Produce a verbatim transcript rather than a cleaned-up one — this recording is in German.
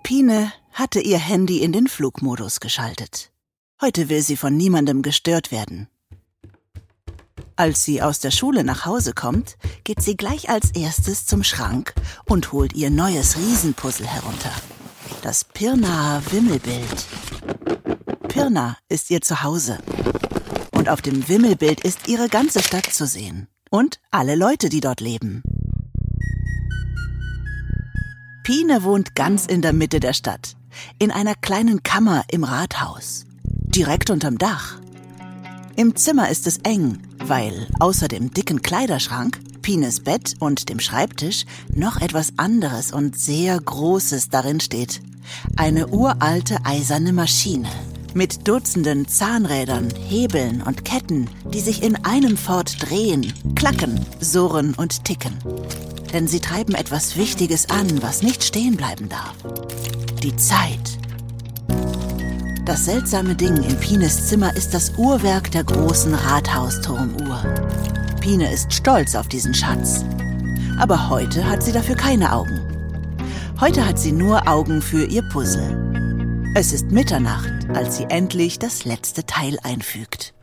Pine hatte ihr Handy in den Flugmodus geschaltet. Heute will sie von niemandem gestört werden. Als sie aus der Schule nach Hause kommt, geht sie gleich als erstes zum Schrank und holt ihr neues Riesenpuzzle herunter. Das Pirnaer Wimmelbild. Pirna ist ihr Zuhause. Und auf dem Wimmelbild ist ihre ganze Stadt zu sehen. Und alle Leute, die dort leben. Pine wohnt ganz in der Mitte der Stadt, in einer kleinen Kammer im Rathaus, direkt unterm Dach. Im Zimmer ist es eng, weil außer dem dicken Kleiderschrank, Pines Bett und dem Schreibtisch noch etwas anderes und sehr Großes darin steht. Eine uralte eiserne Maschine mit Dutzenden Zahnrädern, Hebeln und Ketten, die sich in einem fort drehen, klacken, surren und ticken. Denn sie treiben etwas Wichtiges an, was nicht stehen bleiben darf. Die Zeit. Das seltsame Ding in Pines Zimmer ist das Uhrwerk der großen Rathausturmuhr. Pine ist stolz auf diesen Schatz. Aber heute hat sie dafür keine Augen. Heute hat sie nur Augen für ihr Puzzle. Es ist Mitternacht, als sie endlich das letzte Teil einfügt.